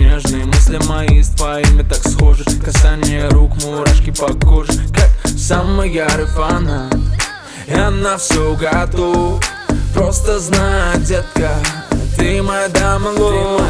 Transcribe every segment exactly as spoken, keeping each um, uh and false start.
нежные мысли мои с твоими так схожи. Касание рук, мурашки по коже, как самый ярый фанат. Я на все готов, просто знай, детка, ты моя дама лов.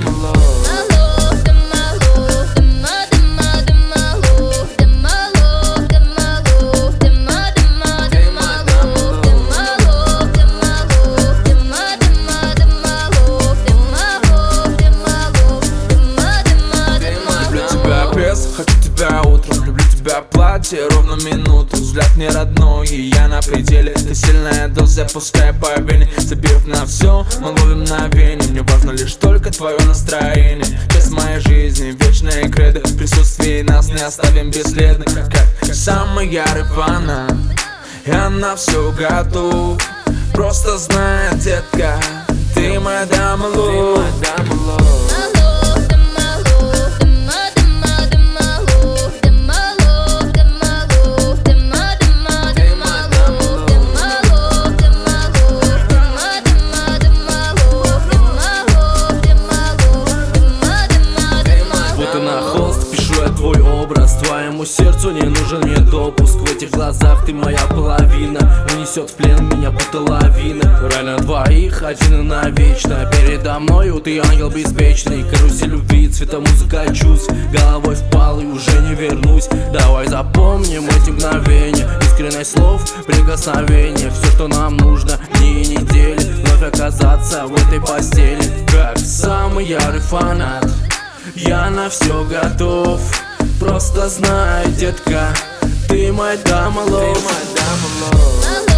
Хочу тебя утром, люблю тебя платье ровно минуту. Взгляд не родной, и я на пределе. Ты сильная доза, пускай по вене. Забив на все, мы ловим мгновение. Мне важно лишь только твое настроение. Часть моей жизни, вечная кредо. В присутствии нас не оставим бесследно. Как самый ярый фанат, я на все готов. Просто знай, детка, ты моя дама лов. Твой образ, твоему сердцу не нужен мне допуск. В этих глазах ты моя половина, унесет в плен меня будто лавина. Рай на двоих, один и навечно. Передо мною ты ангел беспечный. Карусель любви, цвета музыка чувств. Головой впал и уже не вернусь. Давай запомним эти мгновения. Искренность слов, прикосновения. Все, что нам нужно, дни и недели. Вновь оказаться в этой постели. Как самый ярый фанат, я на все готов. Просто знай, детка, ты моя дама лов.